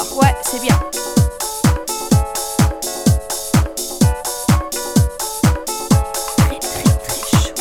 D'accord, ouais, c'est bien. Très très très chaud.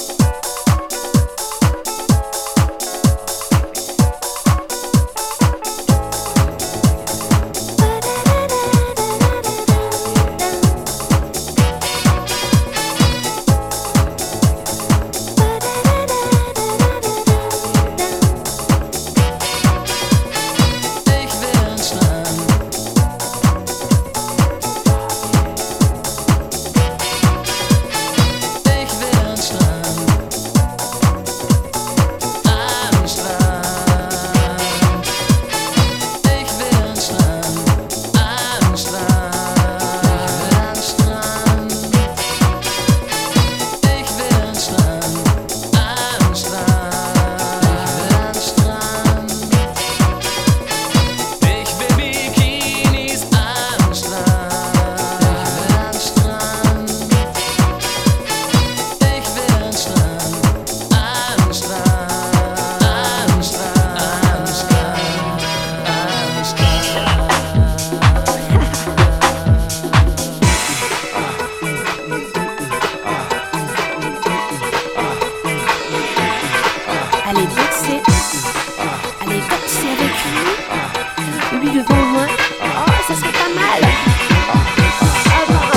Allez danser. Allez danser avec lui. Lui devant moi. Oh, ça serait pas mal. Ah bah,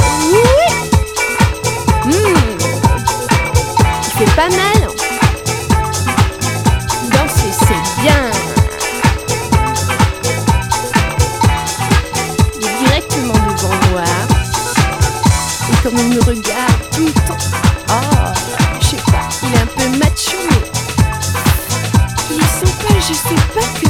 oui. Il fait pas mal. Danser, c'est bien. Il est directement devant moi. Et comme il me regarde tout le temps. Oh, je sais pas, il est un peu macho, mais il est sympa, je sais pas.